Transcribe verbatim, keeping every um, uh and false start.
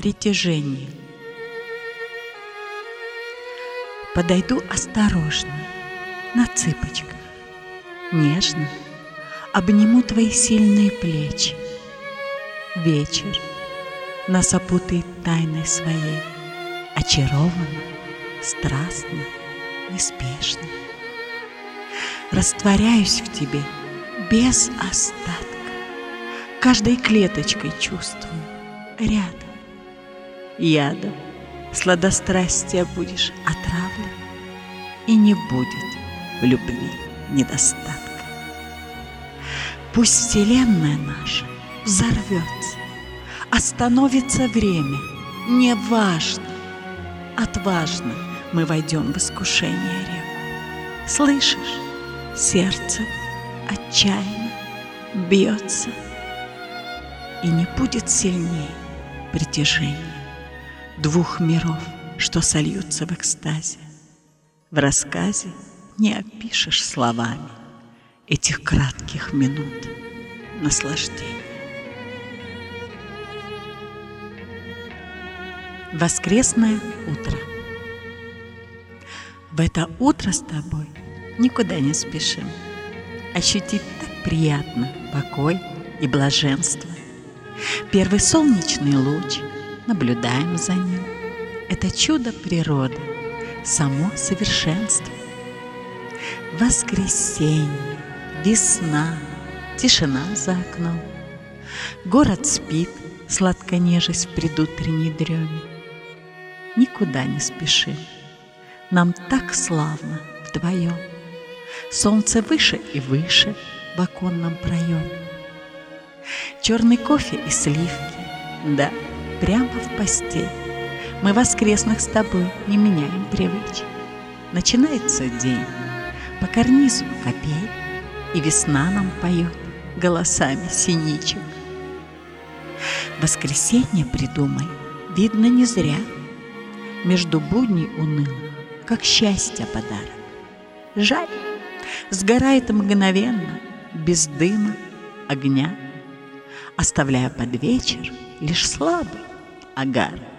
притяжение. Подойду осторожно, на цыпочках, нежно обниму твои сильные плечи. Вечер нас опутает тайной своей, очарованно, страстно, неспешно. Растворяюсь в тебе без остатка, каждой клеточкой чувствую рядом. Ядом сладострастия будешь отравлен, и не будет в любви недостатка. Пусть вселенная наша взорвется, остановится время, неважно, отважно мы войдем в искушение реку. Слышишь, сердце отчаянно бьется, и не будет сильнее притяжения двух миров, что сольются в экстазе. В рассказе не опишешь словами этих кратких минут наслаждения. Воскресное утро. В это утро с тобой никуда не спешим. Ощутить так приятно покой и блаженство. Первый солнечный луч, наблюдаем за ним. Это чудо природы, само совершенство. Воскресенье, весна, тишина за окном. Город спит, сладко нежась в предутренней дреме. Никуда не спешим, нам так славно вдвоем. Солнце выше и выше в оконном проеме. Черный кофе и сливки, да, прямо в постель. Мы воскресных с тобой не меняем привычек. Начинается день, по карнизу капель, и весна нам поет голосами синичек. Воскресенье придумай, видно не зря, между будней унылых, как счастье подарок. Жаль, сгорает мгновенно, без дыма, огня, оставляя под вечер лишь слабый огарок.